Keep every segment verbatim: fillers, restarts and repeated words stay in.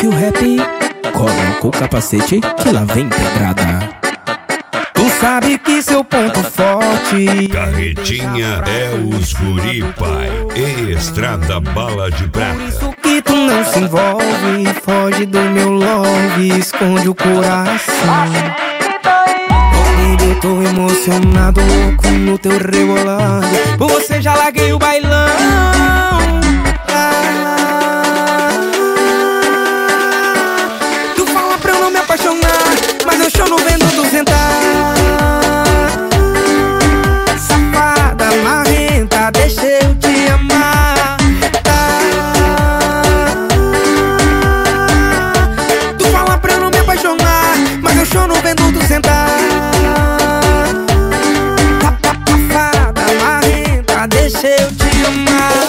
que o rap coloca o capacete que lá vem pedrada. Tu sabe que seu ponto forte Carretinha é os guri, pai. Estrada bala de prata. Por isso que tu não se envolve, foge do meu love, esconde o coração. Eu tô emocionado, louco no teu rebolado. Por você já larguei o bailão. ah, Tu fala pra eu não me apaixonar, mas eu choro vendo tu sentar. Safada, marrenta, deixa eu te amar. ah, Tu fala pra eu não me apaixonar, mas eu choro vendo tu sentar. Deixa eu te amar.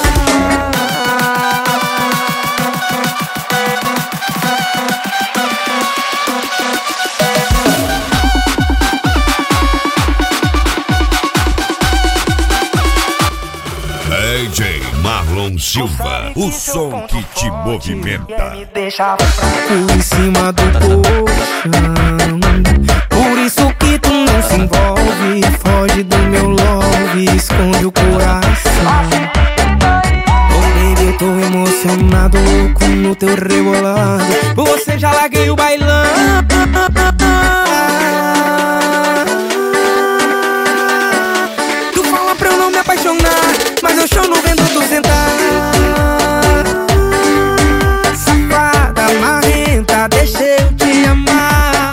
D J Marlon Silva, o som que te movimenta. Me deixava fraco em cima do colchão. Por isso que tu não se envolve, foge do meu love, esconde o coração. Oh baby, eu tô emocionado, louco no teu rebolado. Por você já larguei o bailão. Tu fala pra eu não me apaixonar, mas eu choro vendo tu sentar. Safada, marrenta, deixa eu te amar.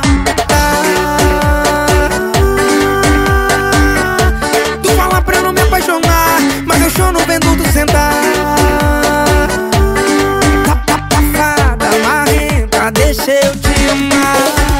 Tu fala pra eu não me apaixonar, mas eu choro vendo tu sentar. Safada, marrenta, deixa eu te amar.